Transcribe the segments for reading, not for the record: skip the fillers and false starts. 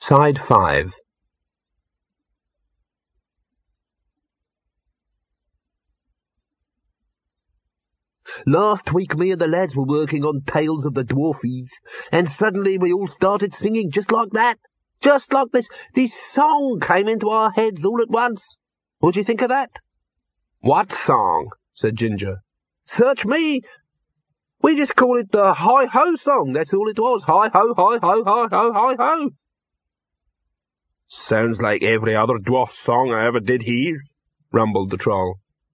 Side 5. Last week me and the lads were working on Tales of the Dwarfies, and suddenly we all started singing just like that. Just like this song came into our heads all at once. What do you think of that? What song? Said Ginger. Search me. We just call it the Hi-Ho song, that's all it was. Hi-ho, hi-ho, hi-ho, hi-ho. Sounds like every other dwarf song I ever did hear, rumbled the Troll.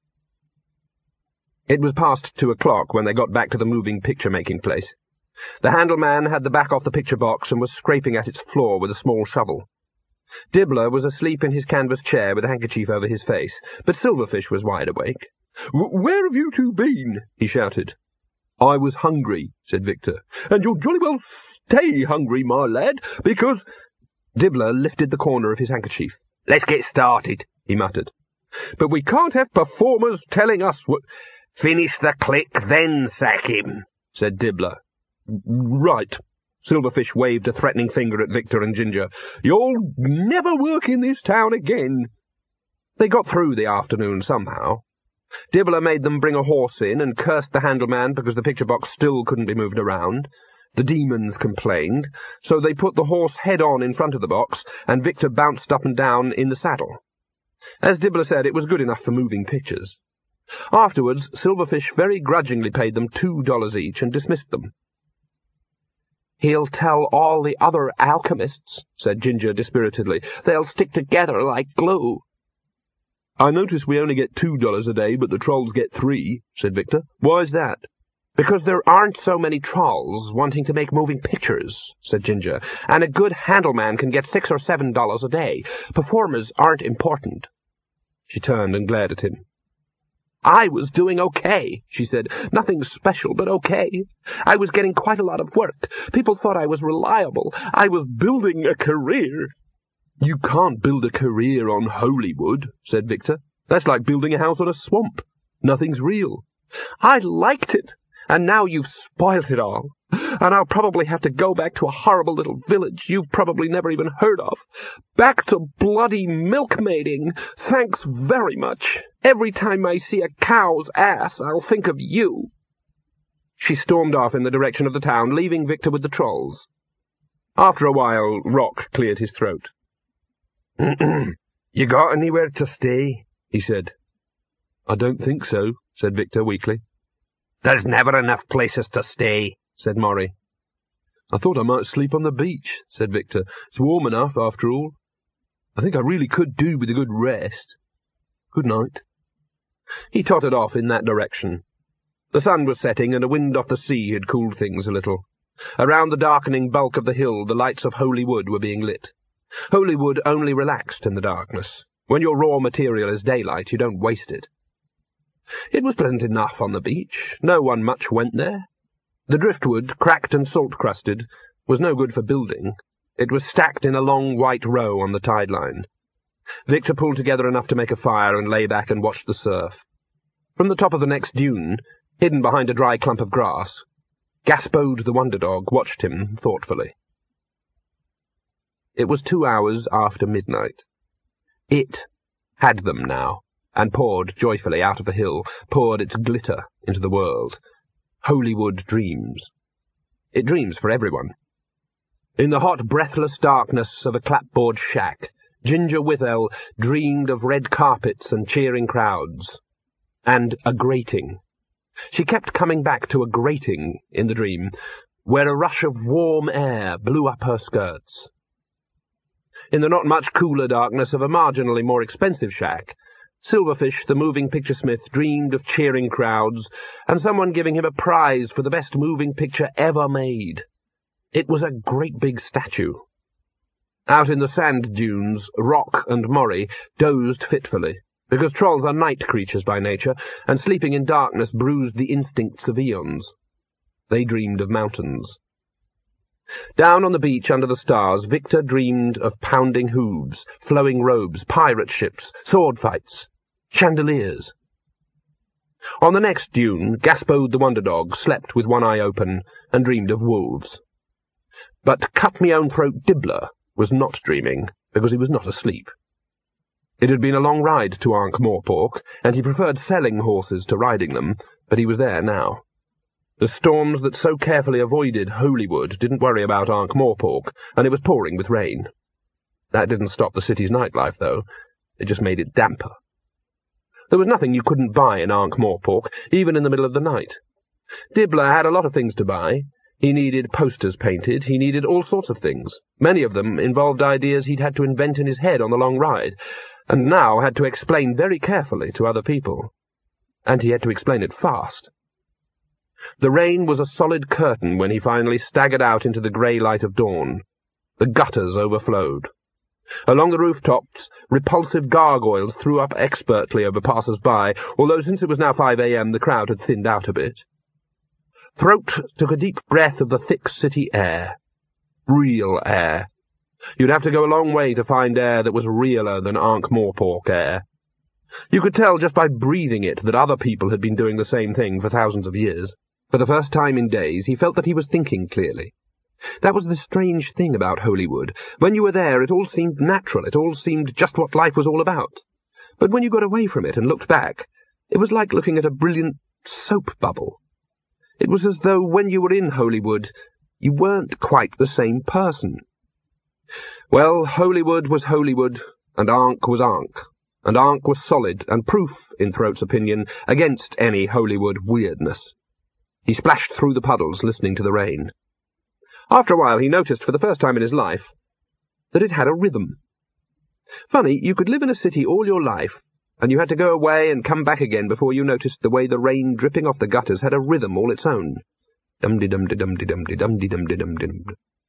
It was past 2 o'clock when they got back to the moving picture-making place. The handleman had the back off the picture box and was scraping at its floor with a small shovel. Dibbler was asleep in his canvas chair with a handkerchief over his face, but Silverfish was wide awake. "Where have you two been?" he shouted. "I was hungry," said Victor. "And you'll jolly well stay hungry, my lad, because—" Dibbler lifted the corner of his handkerchief. "Let's get started," he muttered. "But we can't have performers telling us what—" "Finish the click, then sack him," said Dibbler. "Right." Silverfish waved a threatening finger at Victor and Ginger. "You'll never work in this town again." They got through the afternoon somehow. Dibbler made them bring a horse in and cursed the handleman because the picture box still couldn't be moved around. The demons complained, so they put the horse head-on in front of the box, and Victor bounced up and down in the saddle. As Dibbler said, it was good enough for moving pictures. Afterwards, Silverfish very grudgingly paid them $2 each and dismissed them. "He'll tell all the other alchemists," said Ginger dispiritedly. "They'll stick together like glue." "I notice we only get $2 a day, but the trolls get 3, said Victor. "Why's that?" "Because there aren't so many trolls wanting to make moving pictures," said Ginger, "and a good handleman can get $6 or $7 a day. Performers aren't important." She turned and glared at him. "I was doing okay," she said. "Nothing special, but okay. I was getting quite a lot of work. People thought I was reliable. I was building a career." "You can't build a career on Holywood," said Victor. "That's like building a house on a swamp. Nothing's real." "I liked it, and now you've spoilt it all. And I'll probably have to go back to a horrible little village you've probably never even heard of. Back to bloody milkmaiding. Thanks very much. Every time I see a cow's ass, I'll think of you." She stormed off in the direction of the town, leaving Victor with the trolls. After a while, Rock cleared his throat. "You got anywhere to stay?" he said. "I don't think so," said Victor weakly. "There's never enough places to stay," said Maury. "I thought I might sleep on the beach," said Victor. "It's warm enough, after all. I think I really could do with a good rest. Good night." He tottered off in that direction. The sun was setting, and a wind off the sea had cooled things a little. Around the darkening bulk of the hill, the lights of Holywood were being lit. Holywood only relaxed in the darkness. When your raw material is daylight, you don't waste it. It was pleasant enough on the beach. No one much went there. The driftwood, cracked and salt-crusted, was no good for building. It was stacked in a long white row on the tide line. Victor pulled together enough to make a fire and lay back and watched the surf. From the top of the next dune, hidden behind a dry clump of grass, Gaspode the Wonder Dog watched him thoughtfully. It was 2 hours after midnight. It had them now, and poured joyfully out of the hill, poured its glitter into the world. Holywood dreams. It dreams for everyone. In the hot, breathless darkness of a clapboard shack, Ginger Withell dreamed of red carpets and cheering crowds. And a grating. She kept coming back to a grating in the dream, where a rush of warm air blew up her skirts. In the not much cooler darkness of a marginally more expensive shack, Silverfish, the moving picture smith, dreamed of cheering crowds and someone giving him a prize for the best moving picture ever made. It was a great big statue. Out in the sand dunes, Rock and Maury dozed fitfully, because trolls are night creatures by nature, and sleeping in darkness bruised the instincts of eons. They dreamed of mountains. Down on the beach under the stars, Victor dreamed of pounding hooves, flowing robes, pirate ships, sword fights, chandeliers. On the next dune, Gaspode the Wonder Dog slept with one eye open and dreamed of wolves. But cut-me-own-throat Dibbler was not dreaming, because he was not asleep. It had been a long ride to Ankh-Morpork, and he preferred selling horses to riding them, but he was there now. The storms that so carefully avoided Holywood didn't worry about Ankh-Morpork, and it was pouring with rain. That didn't stop the city's nightlife, though. It just made it damper. There was nothing you couldn't buy in Ankh-Morpork, even in the middle of the night. Dibbler had a lot of things to buy. He needed posters painted, he needed all sorts of things. Many of them involved ideas he'd had to invent in his head on the long ride, and now had to explain very carefully to other people. And he had to explain it fast. The rain was a solid curtain when he finally staggered out into the grey light of dawn. The gutters overflowed. Along the rooftops, repulsive gargoyles threw up expertly over passers-by, although since it was now 5 a.m. the crowd had thinned out a bit. Throat took a deep breath of the thick city air. Real air. You'd have to go a long way to find air that was realer than Ankh-Morpork air. You could tell just by breathing it that other people had been doing the same thing for thousands of years. For the first time in days, he felt that he was thinking clearly. That was the strange thing about Holywood. When you were there, it all seemed natural, it all seemed just what life was all about. But when you got away from it and looked back, it was like looking at a brilliant soap bubble. It was as though when you were in Holywood, you weren't quite the same person. Well, Holywood was Holywood, and Ankh was Ankh, and Ankh was solid and proof, in Throat's opinion, against any Holywood weirdness. He splashed through the puddles, listening to the rain. After a while he noticed, for the first time in his life, that it had a rhythm. Funny, you could live in a city all your life, and you had to go away and come back again before you noticed the way the rain dripping off the gutters had a rhythm all its own. Dum-de-dum-de-dum-de-dum-de-dum-de-dum-de-dum.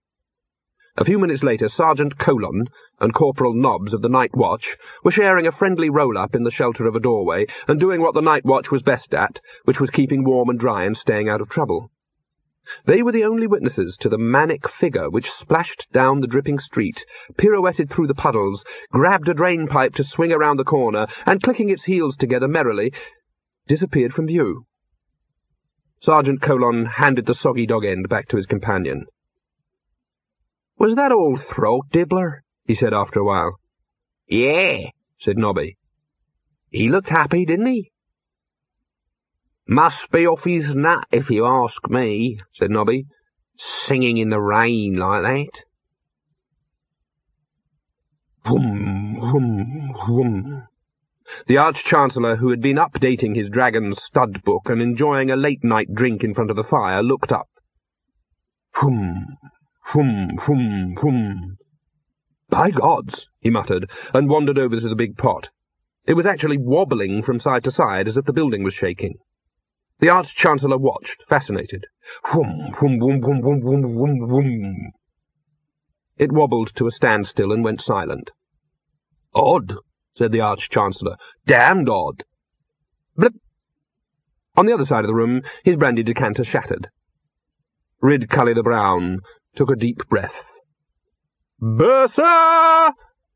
A few minutes later, Sergeant Colon and Corporal Nobbs of the Night Watch were sharing a friendly roll-up in the shelter of a doorway and doing what the Night Watch was best at, which was keeping warm and dry and staying out of trouble. They were the only witnesses to the manic figure which splashed down the dripping street, pirouetted through the puddles, grabbed a drain-pipe to swing around the corner, and, clicking its heels together merrily, disappeared from view. Sergeant Colon handed the soggy dog end back to his companion. "Was that old Throat, Dibbler?" he said after a while. "Yeah," said Nobby. "He looked happy, didn't he?" "Must be off his nut, if you ask me," said Nobby, "singing in the rain like that." Whoom, whoom, whoom. The Arch-Chancellor, who had been updating his dragon's stud book and enjoying a late-night drink in front of the fire, looked up. Whoom, whoom, whoom, whoom. "By gods," he muttered, and wandered over to the big pot. It was actually wobbling from side to side as if the building was shaking. The Arch-Chancellor watched, fascinated. Whoom, whoom, whoom, whoom, whoom, whoom, whoom, whoom. It wobbled to a standstill and went silent. "Odd," said the Arch-Chancellor. "Damned odd." Blip. On the other side of the room, his brandy decanter shattered. Rid Cully the Brown took a deep breath. "Bertha!"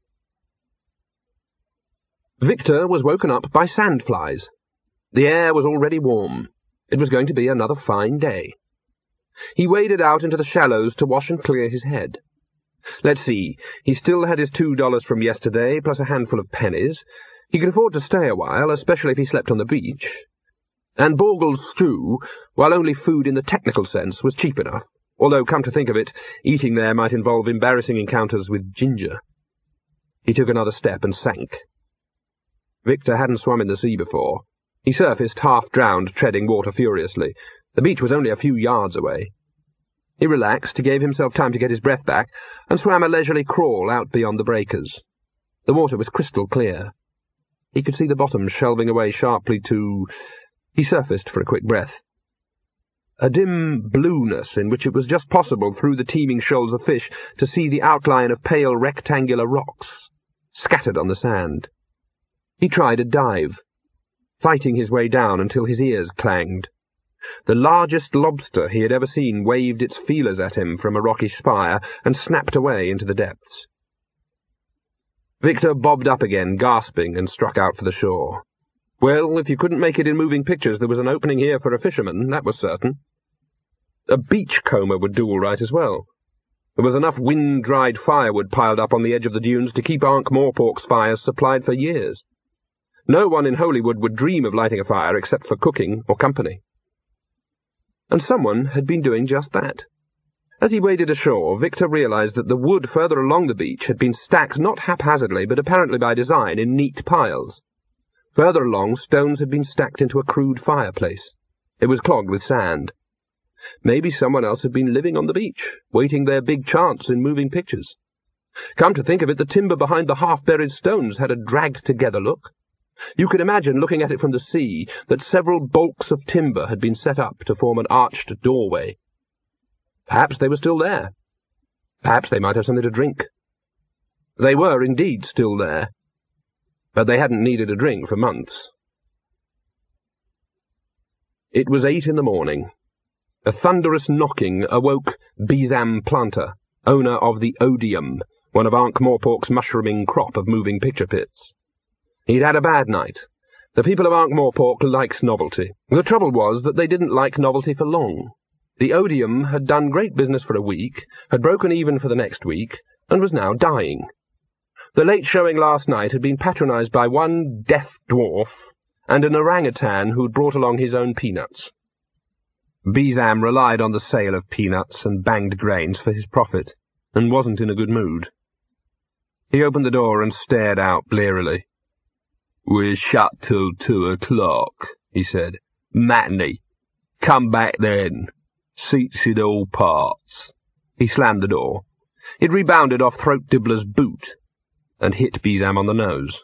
Victor was woken up by sandflies. The air was already warm. It was going to be another fine day. He waded out into the shallows to wash and clear his head. Let's see, he still had his $2 from yesterday, plus a handful of pennies. He could afford to stay a while, especially if he slept on the beach. And Borgle's stew, while only food in the technical sense, was cheap enough, although, come to think of it, eating there might involve embarrassing encounters with ginger. He took another step and sank. Victor hadn't swum in the sea before. He surfaced, half-drowned, treading water furiously. The beach was only a few yards away. He relaxed, he gave himself time to get his breath back, and swam a leisurely crawl out beyond the breakers. The water was crystal clear. He could see the bottom shelving away sharply to... He surfaced for a quick breath. A dim blueness in which it was just possible through the teeming shoals of fish to see the outline of pale rectangular rocks, scattered on the sand. He tried a dive, fighting his way down until his ears clanged. The largest lobster he had ever seen waved its feelers at him from a rocky spire and snapped away into the depths. Victor bobbed up again, gasping, and struck out for the shore. Well, if you couldn't make it in moving pictures, there was an opening here for a fisherman, that was certain. A beachcomber would do all right as well. There was enough wind-dried firewood piled up on the edge of the dunes to keep Ankh-Morpork's fires supplied for years. No one in Holywood would dream of lighting a fire except for cooking or company. And someone had been doing just that. As he waded ashore, Victor realized that the wood further along the beach had been stacked not haphazardly but apparently by design in neat piles. Further along, stones had been stacked into a crude fireplace. It was clogged with sand. Maybe someone else had been living on the beach, waiting their big chance in moving pictures. Come to think of it, the timber behind the half-buried stones had a dragged-together look. You could imagine, looking at it from the sea, that several bulks of timber had been set up to form an arched doorway. Perhaps they were still there. Perhaps they might have something to drink. They were indeed still there, but they hadn't needed a drink for months. It was 8 in the morning. A thunderous knocking awoke Beezam Planter, owner of the Odium, one of Ankh-Morpork's mushrooming crop of moving picture pits. He'd had a bad night. The people of Ankh-Morpork liked novelty. The trouble was that they didn't like novelty for long. The Odium had done great business for a week, had broken even for the next week, and was now dying. The late showing last night had been patronized by one deaf dwarf and an orangutan who'd brought along his own peanuts. Beezam relied on the sale of peanuts and banged grains for his profit, and wasn't in a good mood. He opened the door and stared out blearily. "We're shut till 2 o'clock, he said. "Matinee. Come back then. Seats in all parts." He slammed the door. It rebounded off Throat Dibbler's boot and hit Beezam on the nose.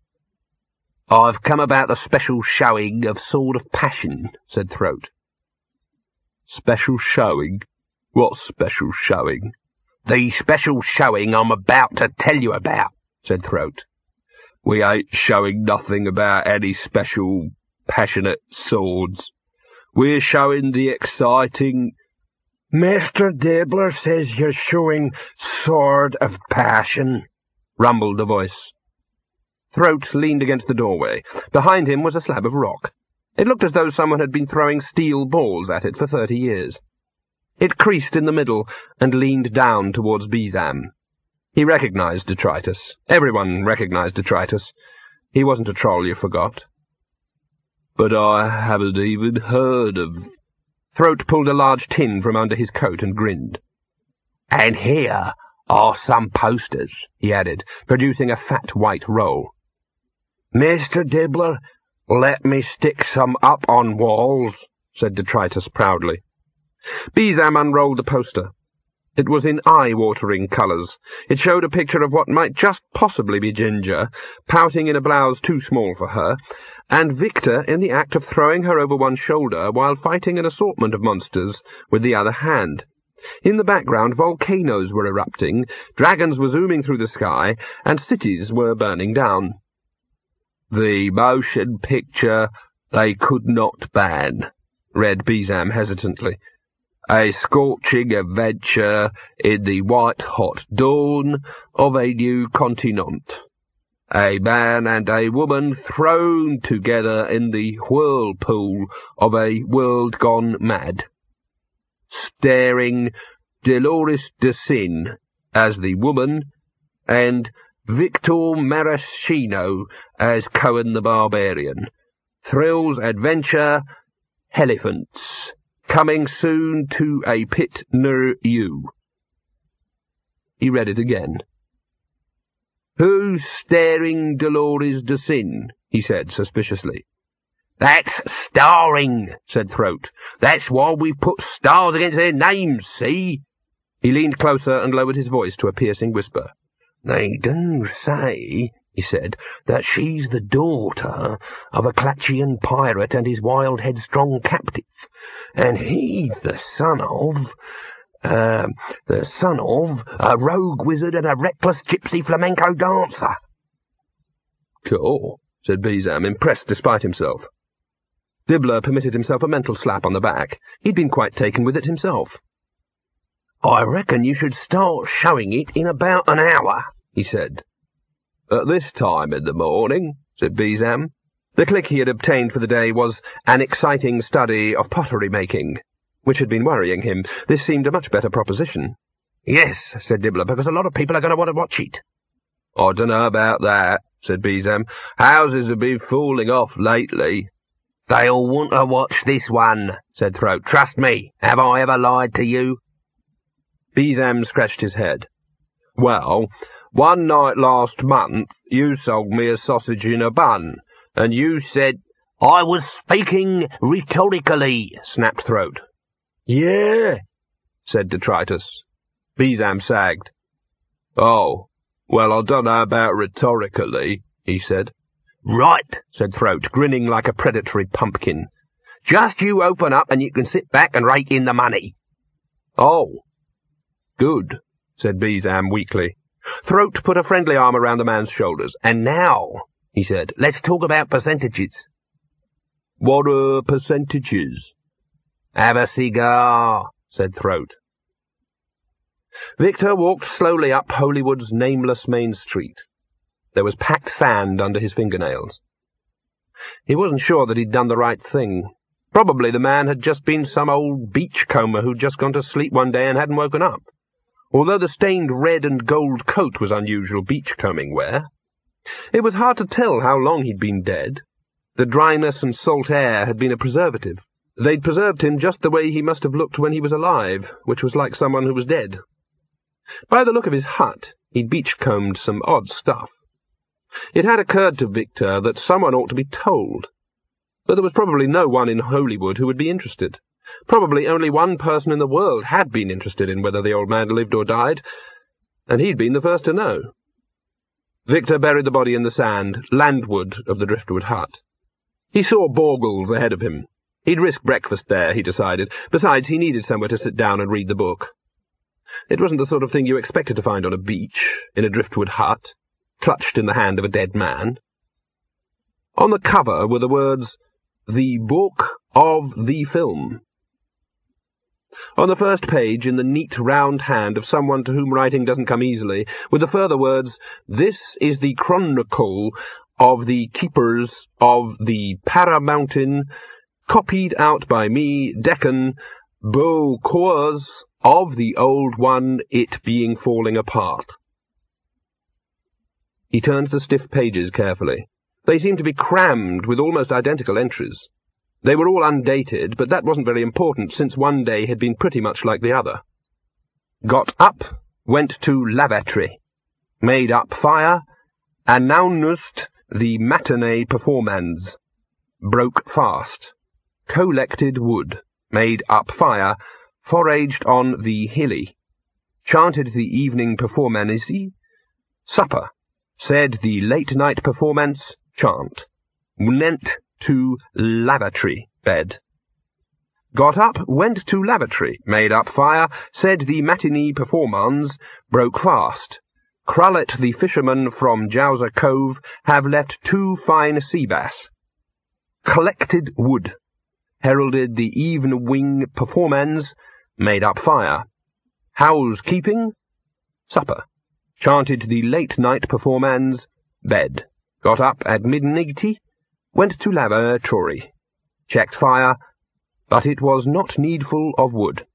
"I've come about the special showing of Sword of Passion," said Throat. "Special showing? What special showing?" "The special showing I'm about to tell you about," said Throat. "We ain't showing nothing about any special, passionate swords. We're showing the exciting—" "Mr. Dibbler says you're showing Sword of Passion," rumbled a voice. Throat leaned against the doorway. Behind him was a slab of rock. It looked as though someone had been throwing steel balls at it for 30 years. It creased in the middle and leaned down towards Beezam. He recognized detritus. Everyone recognized detritus. He wasn't a troll, you forgot. "But I haven't even heard of—" Throat pulled a large tin from under his coat and grinned. "And here are some posters," he added, producing a fat white roll. "Mr. Dibbler, let me stick some up on walls," said detritus proudly. Beezam unrolled the poster. It was in eye-watering colours. It showed a picture of what might just possibly be Ginger, pouting in a blouse too small for her, and Victor in the act of throwing her over one shoulder while fighting an assortment of monsters with the other hand. In the background, volcanoes were erupting, dragons were zooming through the sky, and cities were burning down. "The motion picture they could not ban," read Beezam hesitantly. "A scorching adventure in the white-hot dawn of a new continent. A man and a woman thrown together in the whirlpool of a world gone mad. Starring Dolores DeSin as the woman and Victor Maraschino as Cohen the Barbarian. Thrills, adventure, elephants. Coming soon to a pit near you." He read it again. "Who's starring Dolores DeSin?" he said suspiciously. "That's starring," said Throat. "That's why we've put stars against their names, see?" He leaned closer and lowered his voice to a piercing whisper. "They do say," he said, "that she's the daughter of a Clatchian pirate and his wild, headstrong captive, and he's the son of a rogue wizard and a reckless gypsy flamenco dancer." "Cool," said Beezam, impressed despite himself. Dibbler permitted himself a mental slap on the back. He'd been quite taken with it himself. "I reckon you should start showing it in about an hour," he said. "At this time in the morning," said Beezam. The click he had obtained for the day was an exciting study of pottery-making, which had been worrying him. This seemed a much better proposition. Yes, said Nibbler, because a lot of people are going to want to watch it. I don't know about that, said Beezam. Houses have been falling off lately. They'll want to watch this one, said Throat. Trust me, have I ever lied to you? Beezam scratched his head. Well, one night last month you sold me a sausage in a bun, and you said— I was speaking rhetorically, snapped Throat. Yeah, said Detritus. Beezam sagged. Oh, well, I don't know about rhetorically, he said. Right, said Throat, grinning like a predatory pumpkin. Just you open up and you can sit back and rake in the money. Oh, good, said Beezam weakly. Throat put a friendly arm around the man's shoulders. And now, he said, let's talk about percentages. What are percentages? Have a cigar, said Throat. Victor walked slowly up Holywood's nameless main street. There was packed sand under his fingernails. He wasn't sure that he'd done the right thing. Probably the man had just been some old beachcomber who'd just gone to sleep one day and hadn't woken up. Although the stained red and gold coat was unusual beachcombing wear, it was hard to tell how long he'd been dead. The dryness and salt air had been a preservative. They'd preserved him just the way he must have looked when he was alive, which was like someone who was dead. By the look of his hut, he'd beachcombed some odd stuff. It had occurred to Victor that someone ought to be told, but there was probably no one in Holywood who would be interested. Probably only one person in the world had been interested in whether the old man lived or died, and he'd been the first to know. Victor buried the body in the sand, landward of the driftwood hut. He saw Borgles ahead of him. He'd risk breakfast there, he decided. Besides, he needed somewhere to sit down and read the book. It wasn't the sort of thing you expected to find on a beach, in a driftwood hut, clutched in the hand of a dead man. On the cover were the words, "The Book of the Film." On the first page, in the neat round hand of someone to whom writing doesn't come easily, were the further words, "This is the Chronicle of the Keepers of the Paramountain, copied out by me, Deccan, Beaucours, of the old one, it being falling apart." He turned the stiff pages carefully. They seemed to be crammed with almost identical entries. They were all undated, but that wasn't very important, since one day had been pretty much like the other. Got up, went to lavatory. Made up fire, announced the matinee performance. Broke fast. Collected wood. Made up fire. Foraged on the hilly. Chanted the evening performance. Supper. Said the late-night performance. Chant. Went to lavatory. Bed. Got up, went to lavatory. Made up fire. Said the matinee performance. Broke fast. Crullet the fisherman from Jowser Cove have left 2 fine sea bass. Collected wood. Heralded the evening performance. Made up fire. Housekeeping. Supper. Chanted the late-night performance. Bed. Got up at midnight. Went to lavatory. Checked fire, but it was not needful of wood.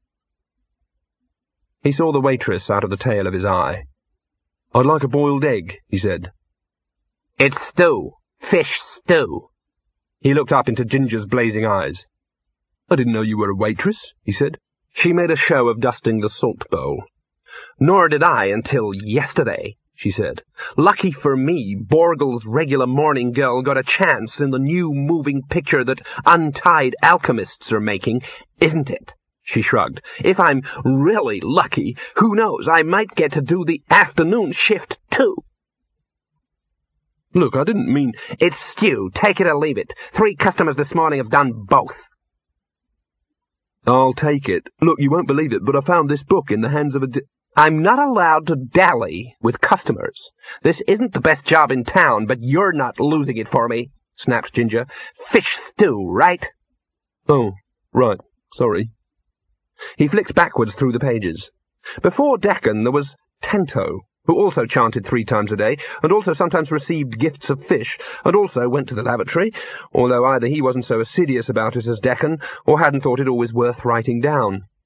He saw the waitress out of the tail of his eye. "I'd like a boiled egg," he said. "It's stew. Fish stew." He looked up into Ginger's blazing eyes. "I didn't know you were a waitress," he said. She made a show of dusting the salt bowl. "Nor did I until yesterday," she said. "Lucky for me, Borgle's regular morning girl got a chance in the new moving picture that Untied Alchemists are making, isn't it?" She shrugged. "If I'm really lucky, who knows, I might get to do the afternoon shift, too." "Look, I didn't mean—" "It's stew. Take it or leave it. 3 customers this morning have done both." "I'll take it. Look, you won't believe it, but I found this book in the hands of a I'm not allowed to dally with customers. This isn't the best job in town, but you're not losing it for me," snapped Ginger. "Fish stew, right?" "Oh, right. Sorry." He flicked backwards through the pages. Before Deccan there was Tento, who also chanted 3 times a day, and also sometimes received gifts of fish, and also went to the lavatory, although either he wasn't so assiduous about it as Deccan, or hadn't thought it always worth writing down.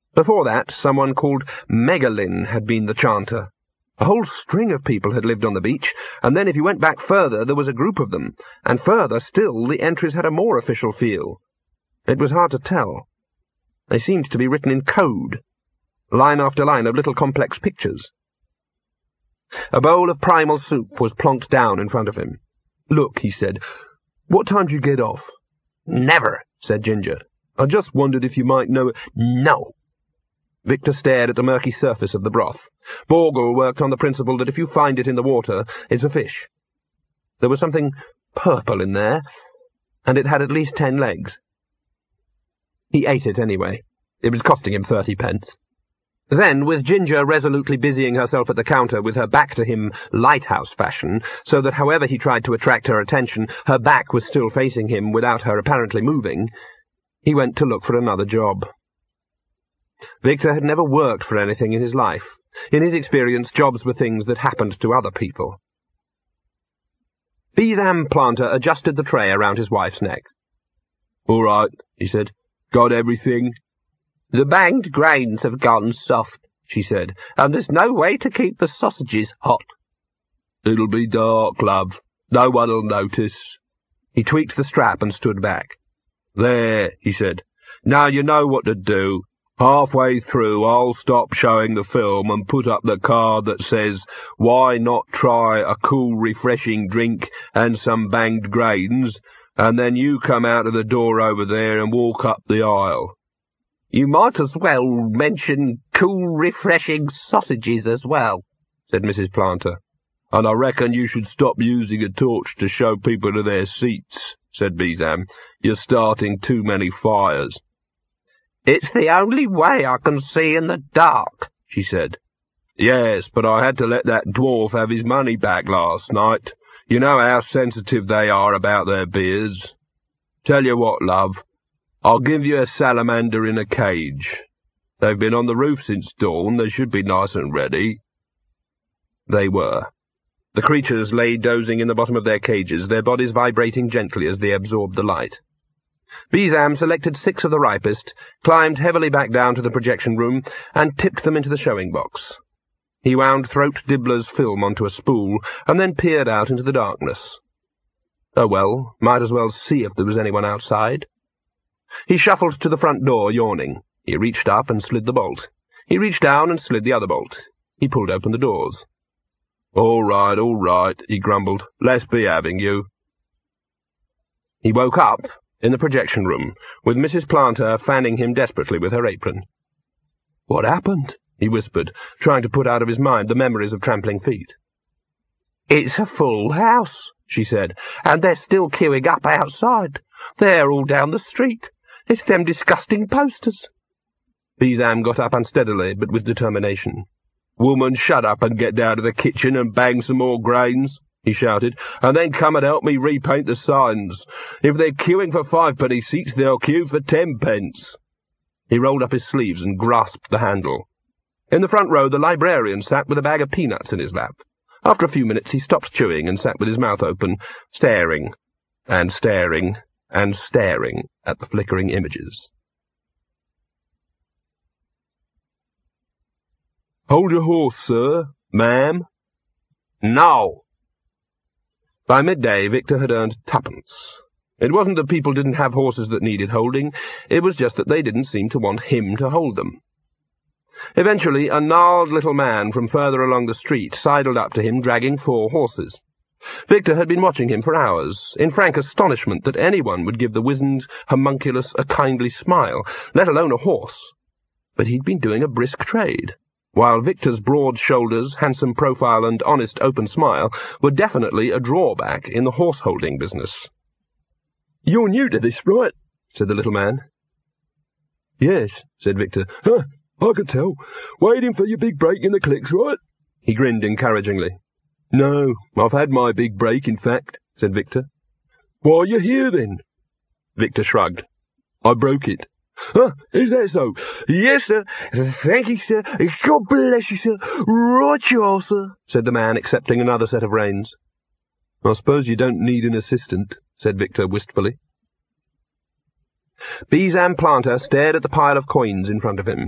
Before that, someone called Megalyn had been the chanter. A whole string of people had lived on the beach, and then if you went back further there was a group of them, and further still the entries had a more official feel. It was hard to tell. They seemed to be written in code, line after line of little complex pictures. A bowl of primal soup was plonked down in front of him. "Look," he said, "what time do you get off?" "Never," said Ginger. "I just wondered if you might know—" "No." Victor stared at the murky surface of the broth. Borgle worked on the principle that if you find it in the water, it's a fish. There was something purple in there, and it had at least 10 legs. He ate it anyway. It was costing him 30 pence. Then, with Ginger resolutely busying herself at the counter with her back to him lighthouse fashion, so that however he tried to attract her attention, her back was still facing him without her apparently moving, he went to look for another job. Victor had never worked for anything in his life. In his experience, jobs were things that happened to other people. Beezam Planter adjusted the tray around his wife's neck. "All right," he said. "Got everything?" "The banged grains have gone soft," she said, "and there's no way to keep the sausages hot." "It'll be dark, love. No one'll notice." He tweaked the strap and stood back. "There," he said. "Now you know what to do. Halfway through I'll stop showing the film and put up the card that says, 'Why not try a cool, refreshing drink and some banged grains?' and then you come out of the door over there and walk up the aisle." "You might as well mention cool, refreshing sausages as well," said Mrs. Planter. "And I reckon you should stop using a torch to show people to their seats," said Beezam. "You're starting too many fires." "It's the only way I can see in the dark," she said. "Yes, but I had to let that dwarf have his money back last night. You know how sensitive they are about their beers. Tell you what, love, I'll give you a salamander in a cage. They've been on the roof since dawn. They should be nice and ready." They were. The creatures lay dozing in the bottom of their cages, their bodies vibrating gently as they absorbed the light. Beezam selected 6 of the ripest, climbed heavily back down to the projection room, and tipped them into the showing box. He wound Throat Dibbler's film onto a spool, and then peered out into the darkness. Oh well, might as well see if there was anyone outside. He shuffled to the front door, yawning. He reached up and slid the bolt. He reached down and slid the other bolt. He pulled open the doors. All right, he grumbled. "Let's be having you." He woke up in the projection room, with Mrs. Planter fanning him desperately with her apron. "What happened?" he whispered, trying to put out of his mind the memories of trampling feet. "It's a full house," she said, "and they're still queuing up outside. They're all down the street. It's them disgusting posters." Beezam got up unsteadily, but with determination. "Woman, shut up and get down to the kitchen and bang some more grains," he shouted, "and then come and help me repaint the signs. If they're queuing for 5-penny seats, they'll queue for 10 pence. He rolled up his sleeves and grasped the handle. In the front row, the librarian sat with a bag of peanuts in his lap. After a few minutes, he stopped chewing and sat with his mouth open, staring and staring and staring at the flickering images. "Hold your horse, sir. Ma'am." "No." By midday, Victor had earned 2pence. It wasn't that people didn't have horses that needed holding, it was just that they didn't seem to want him to hold them. Eventually, a gnarled little man from further along the street sidled up to him, dragging 4 horses. Victor had been watching him for hours, in frank astonishment that anyone would give the wizened homunculus a kindly smile, let alone a horse. But he'd been doing a brisk trade, while Victor's broad shoulders, handsome profile, and honest open smile were definitely a drawback in the horse-holding business. "You're new to this, right?" said the little man. "Yes," said Victor. "Huh, I could tell. Waiting for your big break in the clicks, right?" He grinned encouragingly. "No, I've had my big break, in fact," said Victor. "Why are you here, then?" Victor shrugged. "I broke it." "Huh, is that so?" "Yes, sir. Thank you, sir. God bless you, sir. Right you are, sir," said the man, accepting another set of reins. "I suppose you don't need an assistant," said Victor wistfully. Beezam Planter stared at the pile of coins in front of him.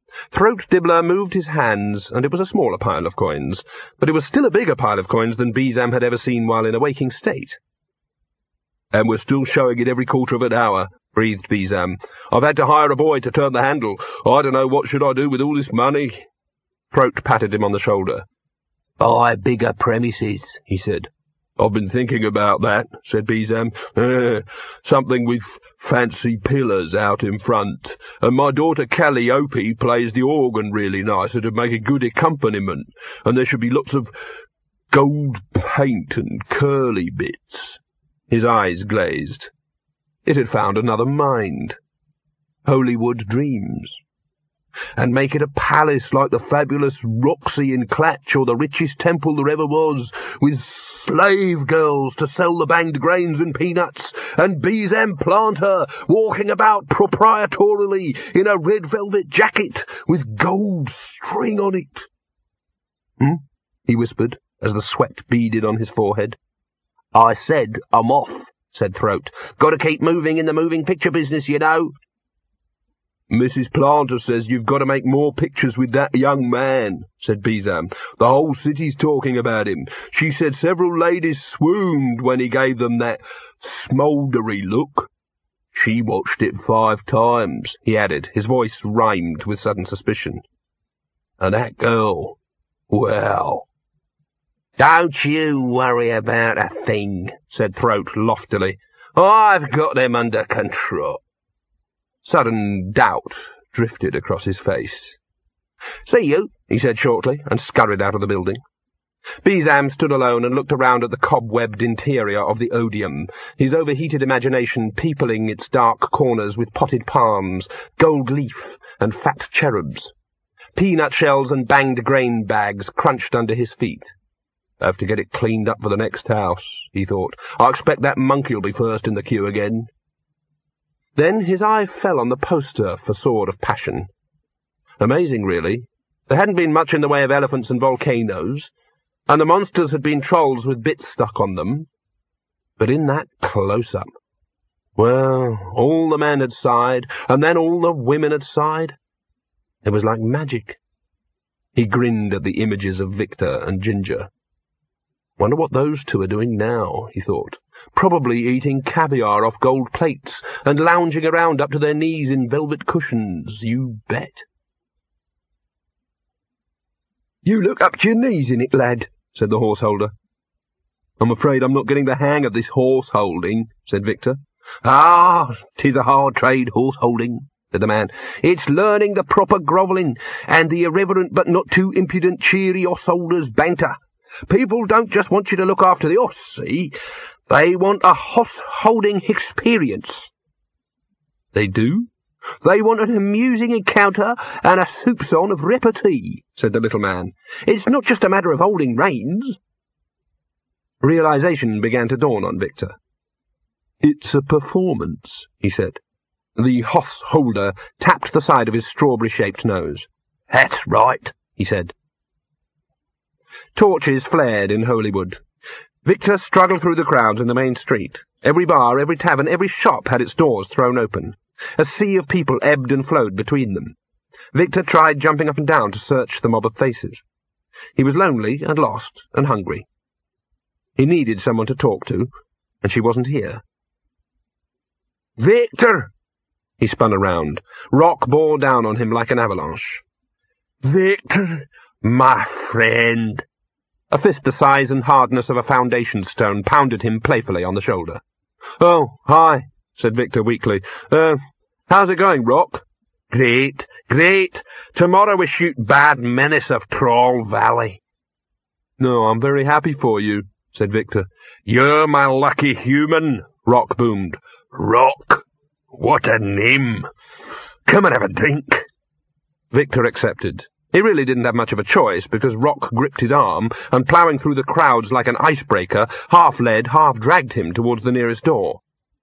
Throat-Dibbler moved his hands, and it was a smaller pile of coins, but it was still a bigger pile of coins than Beezam had ever seen while in a waking state. "And we're still showing it every quarter of an hour," breathed Beezam. "I've had to hire a boy to turn the handle. I don't know what should I do with all this money." Throat patted him on the shoulder. "Buy bigger premises," he said. "I've been thinking about that," said Beezam. "Something with fancy pillars out in front. And my daughter Calliope plays the organ really nice. It'd make a good accompaniment. And there should be lots of gold paint and curly bits." His eyes glazed. It had found another mind. Holywood Dreams. "And make it a palace like the fabulous Roxy in Clatch or the richest temple there ever was, with slave girls to sell the banged grains and peanuts, and Beezam Planter walking about proprietorially in a red velvet jacket with gold string on it." He whispered, as the sweat beaded on his forehead. "I said I'm off," said Throat. "Got to keep moving in the moving picture business, you know." "Mrs. Planter says you've got to make more pictures with that young man," said Beezam. "The whole city's talking about him. She said several ladies swooned when he gave them that smouldery look. She watched it 5 times, he added, his voice rhymed with sudden suspicion. "And that girl, well—" "Don't you worry about a thing," said Throat loftily. "I've got them under control." Sudden doubt drifted across his face. "See you," he said shortly, and scurried out of the building. Beezam stood alone and looked around at the cobwebbed interior of the Odeum, his overheated imagination peopling its dark corners with potted palms, gold leaf, and fat cherubs. Peanut shells and banged grain bags crunched under his feet. "I have to get it cleaned up for the next house," he thought. "I expect that monkey'll be first in the queue again." Then his eye fell on the poster for Sword of Passion. Amazing, really. There hadn't been much in the way of elephants and volcanoes, and the monsters had been trolls with bits stuck on them. But in that close-up, well, all the men had sighed, and then all the women had sighed. It was like magic. He grinned at the images of Victor and Ginger. Wonder what those two are doing now, he thought. Probably eating caviar off gold plates and lounging around up to their knees in velvet cushions, you bet. "You look up to your knees in it, lad," said the horse-holder. "I'm afraid I'm not getting the hang of this horse-holding," said Victor. "Ah, 'tis a hard trade, horse-holding," said the man. "It's learning the proper grovelling, and the irreverent but not too impudent cheery horse-holder's banter. People don't just want you to look after the horse, see? They want a horse-holding experience." "They do?" "They want an amusing encounter and a soupçon of repartee," said the little man. "It's not just a matter of holding reins." Realization began to dawn on Victor. "It's a performance," he said. The horse-holder tapped the side of his strawberry-shaped nose. "That's right," he said. Torches flared in Holywood. Victor struggled through the crowds in the main street. Every bar, every tavern, every shop had its doors thrown open. A sea of people ebbed and flowed between them. Victor tried jumping up and down to search the mob of faces. He was lonely and lost and hungry. He needed someone to talk to, and she wasn't here. "Victor!" He spun around. Rock bore down on him like an avalanche. "Victor, my friend!" A fist the size and hardness of a foundation stone pounded him playfully on the shoulder. "Oh, hi," said Victor weakly. How's it going, Rock?" "Great, great. Tomorrow we shoot Bad Menace of Troll Valley." "No, I'm very happy for you," said Victor. "You're my lucky human," Rock boomed. "Rock? What a name! Come and have a drink." Victor accepted. He really didn't have much of a choice, because Rock gripped his arm, and ploughing through the crowds like an icebreaker, half led, half dragged him towards the nearest door.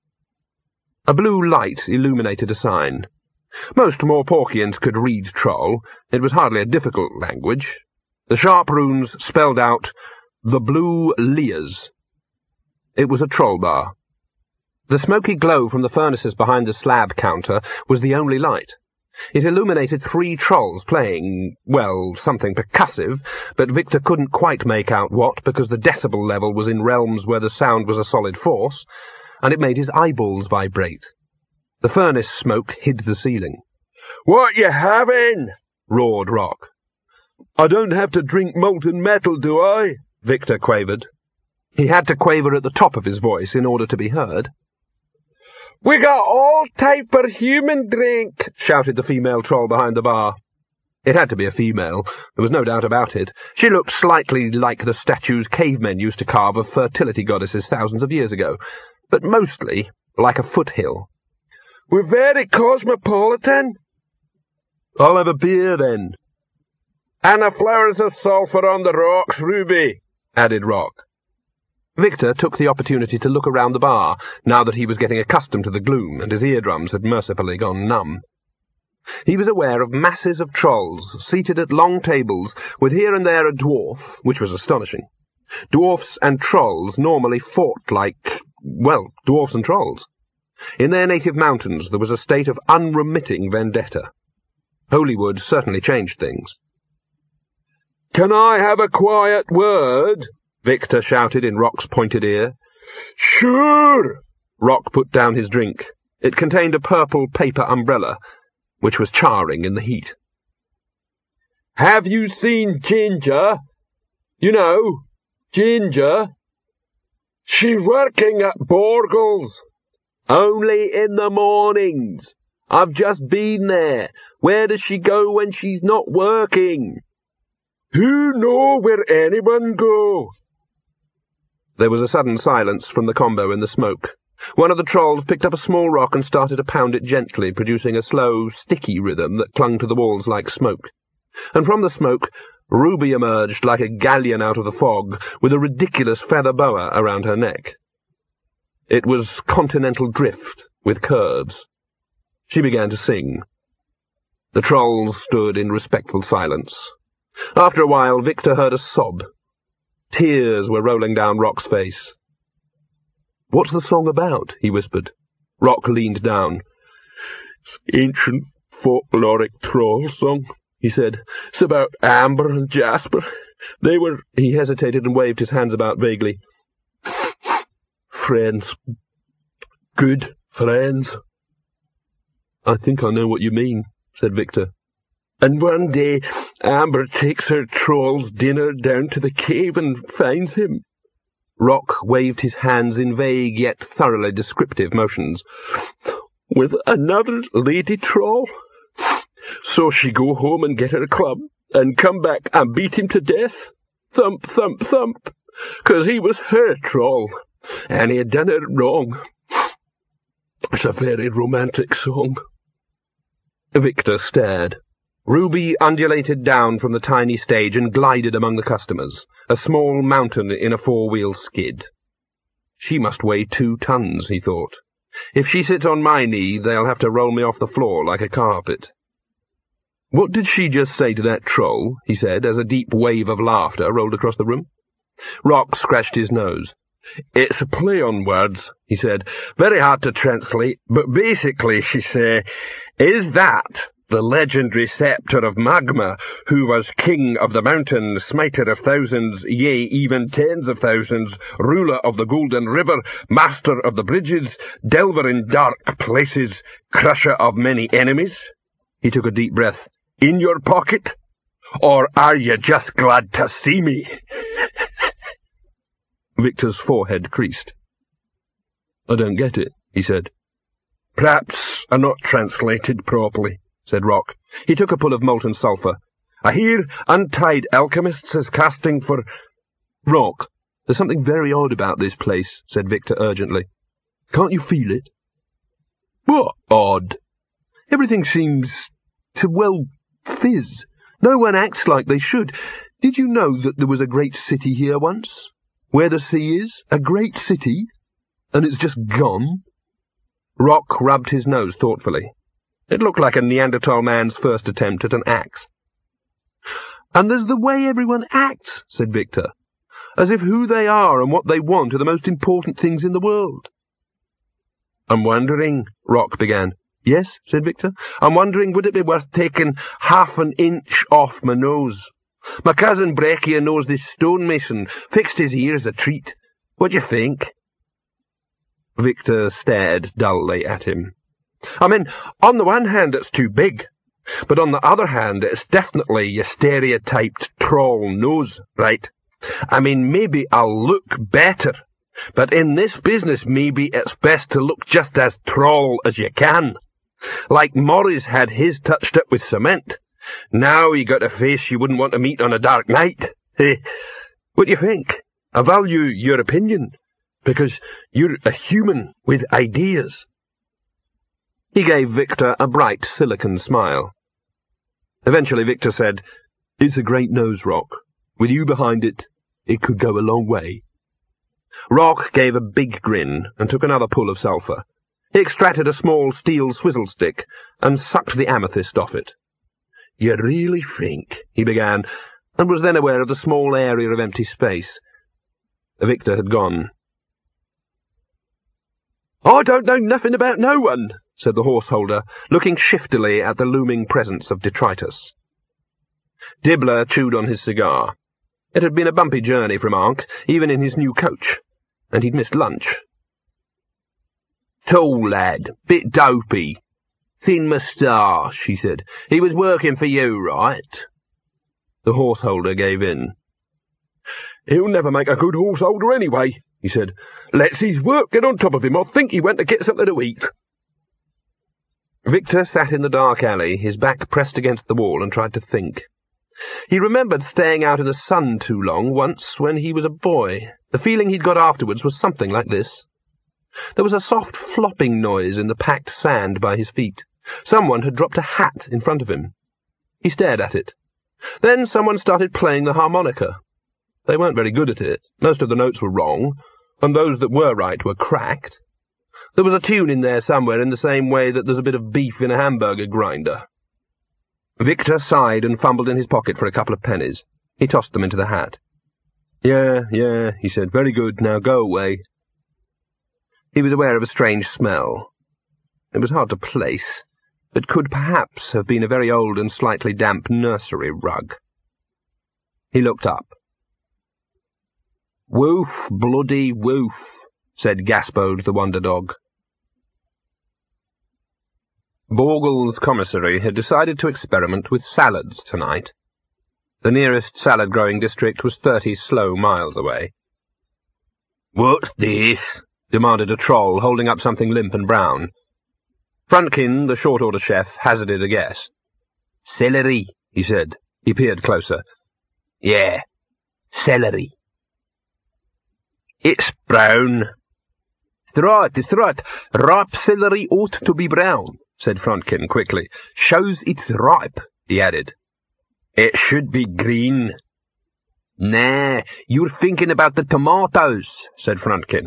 A blue light illuminated a sign. Most Morporkians could read Troll. It was hardly a difficult language. The sharp runes spelled out, "The Blue Leas." It was a troll bar. The smoky glow from the furnaces behind the slab counter was the only light. It illuminated 3 trolls playing, well, something percussive, but Victor couldn't quite make out what, because the decibel level was in realms where the sound was a solid force, and it made his eyeballs vibrate. The furnace smoke hid the ceiling. "What you having?" roared Rock. "I don't have to drink molten metal, do I?" Victor quavered. He had to quaver at the top of his voice in order to be heard. "We got all type of human drink," shouted the female troll behind the bar. It had to be a female, there was no doubt about it. She looked slightly like the statues cavemen used to carve of fertility goddesses thousands of years ago, but mostly like a foothill. "We're very cosmopolitan." "I'll have a beer, then." "And the flowers of sulphur on the rocks, Ruby," added Rock. Victor took the opportunity to look around the bar, now that he was getting accustomed to the gloom and his eardrums had mercifully gone numb. He was aware of masses of trolls, seated at long tables, with here and there a dwarf, which was astonishing. Dwarfs and trolls normally fought like, well, dwarfs and trolls. In their native mountains there was a state of unremitting vendetta. Holywood certainly changed things. "Can I have a quiet word?" Victor shouted in Rock's pointed ear. "Sure!" Rock put down his drink. It contained a purple paper umbrella, which was charring in the heat. "Have you seen Ginger? You know, Ginger. She's working at Borgles. Only in the mornings. I've just been there. Where does she go when she's not working?" "Who know where anyone go?" There was a sudden silence from the combo in the smoke. One of the trolls picked up a small rock and started to pound it gently, producing a slow, sticky rhythm that clung to the walls like smoke. And from the smoke, Ruby emerged like a galleon out of the fog, with a ridiculous feather boa around her neck. It was continental drift, with curves. She began to sing. The trolls stood in respectful silence. After a while, Victor heard a sob. Tears were rolling down Rock's face. "What's the song about?" he whispered. Rock leaned down. "It's ancient folkloric troll song," he said. "It's about Amber and Jasper. They were—" He hesitated and waved his hands about vaguely. "Friends. Good friends." "I think I know what you mean," said Victor. "And one day Amber takes her troll's dinner down to the cave and finds him." Rock waved his hands in vague yet thoroughly descriptive motions. "With another lady troll. So she go home and get her club, and come back and beat him to death. Thump, thump, thump. 'Cause he was her troll, and he had done her wrong. It's a very romantic song." Victor stared. Ruby undulated down from the tiny stage and glided among the customers, a small mountain in a 4-wheel skid. She must weigh 2 tons, he thought. If she sits on my knee, they'll have to roll me off the floor like a carpet. "What did she just say to that troll?" he said, as a deep wave of laughter rolled across the room. Rock scratched his nose. "It's a play on words," he said. "Very hard to translate, but basically she say, is that the legendary sceptre of Magma, who was king of the mountain, smiter of thousands, yea, even tens of thousands, ruler of the golden river, master of the bridges, delver in dark places, crusher of many enemies?" He took a deep breath. "In your pocket? Or are you just glad to see me?" Victor's forehead creased. "I don't get it," he said. "Perhaps I'm not translated properly," said Rock. He took a pull of molten sulphur. "I hear untied alchemists is casting for—" "Rock, there's something very odd about this place," said Victor urgently. "Can't you feel it?" "What odd?" "Everything seems to, well, fizz. No one acts like they should. Did you know that there was a great city here once? Where the sea is? A great city? And it's just gone?" Rock rubbed his nose thoughtfully. It looked like a Neanderthal man's first attempt at an axe. "And there's the way everyone acts," said Victor, "as if who they are and what they want are the most important things in the world." "I'm wondering," Rock began. Yes, said Victor. I'm wondering, would it be worth taking half an inch off my nose? My cousin Breccia knows this stonemason, fixed his ears a treat. What do you think? Victor stared dully at him. I mean, on the one hand it's too big, but on the other hand it's definitely your stereotyped troll nose, right? I mean, maybe I'll look better, but in this business maybe it's best to look just as troll as you can. Like Morris had his touched up with cement. Now you got a face you wouldn't want to meet on a dark night. What do you think? I value your opinion, because you're a human with ideas. He gave Victor a bright silicon smile. Eventually Victor said, "It's a great nose, Rock. With you behind it, it could go a long way." Rock gave a big grin and took another pull of sulphur. He extracted a small steel swizzle stick and sucked the amethyst off it. "You really think," he began, and was then aware of the small area of empty space. Victor had gone. "I don't know nothing about no one," said the horse-holder, looking shiftily at the looming presence of detritus. Dibbler chewed on his cigar. It had been a bumpy journey from Ankh, even in his new coach, and he'd missed lunch. "Tall lad, bit dopey. Thin moustache," he said. "He was working for you, right?" The horse-holder gave in. "He'll never make a good horse-holder anyway," he said. "Lets his work get on top of him. I think he went to get something to eat." Victor sat in the dark alley, his back pressed against the wall, and tried to think. He remembered staying out in the sun too long once when he was a boy. The feeling he'd got afterwards was something like this. There was a soft flopping noise in the packed sand by his feet. Someone had dropped a hat in front of him. He stared at it. Then someone started playing the harmonica. They weren't very good at it. Most of the notes were wrong, and those that were right were cracked. There was a tune in there somewhere in the same way that there's a bit of beef in a hamburger grinder. Victor sighed and fumbled in his pocket for a couple of pennies. He tossed them into the hat. Yeah, he said. "Very good. Now go away." He was aware of a strange smell. It was hard to place, but could perhaps have been a very old and slightly damp nursery rug. He looked up. "Woof, bloody woof," said Gaspode the Wonder Dog. Borgle's commissary had decided to experiment with salads tonight. The nearest salad-growing district was 30 slow miles away. "What's this?" demanded a troll, holding up something limp and brown. Frontkin, the short-order chef, hazarded a guess. "Celery," he said. He peered closer. "Yeah, celery." "It's brown." It's right. Ripe celery ought to be brown," said Frontkin quickly. "Shows it's ripe," he added. "It should be green." "Nah, you're thinking about the tomatoes," said Frontkin.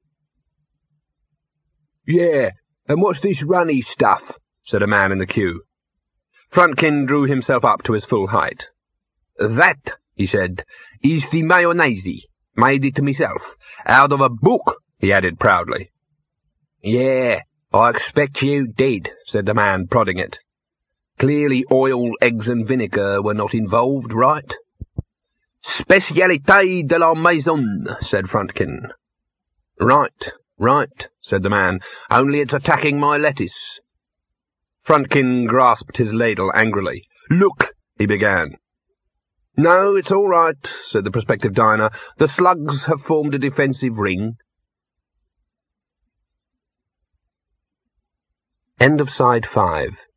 "Yeah, and what's this runny stuff?" said a man in the queue. Frontkin drew himself up to his full height. "That," he said, "is the mayonnaise. Made it myself. Out of a book," he added proudly. "Yeah, I expect you did," said the man, prodding it. "Clearly oil, eggs and vinegar were not involved, right?" "Spécialité de la maison," said Frontkin. Right, said the man, "only it's attacking my lettuce." Frontkin grasped his ladle angrily. "Look," he began. "No, it's all right," said the prospective diner. "The slugs have formed a defensive ring." End of side 5.